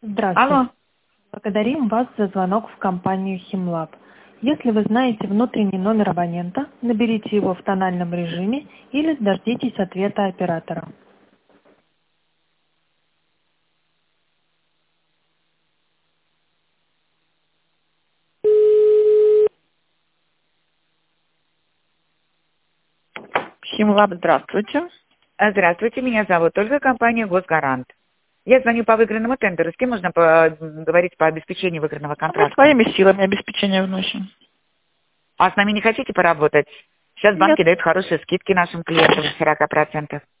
Здравствуйте. Алло. Благодарим вас за звонок в компанию Химлаб. Если вы знаете внутренний номер абонента, наберите его в тональном режиме или дождитесь ответа оператора. Химлаб, здравствуйте. Здравствуйте, меня зовут Ольга, компания «Госгарант». Я звоню по выигранному тендеру. С кем можно поговорить по обеспечению выигранного Мы контракта? своими силами обеспечение вносим. А с нами не хотите поработать? Сейчас Нет. банки дают хорошие скидки нашим клиентам, 40%.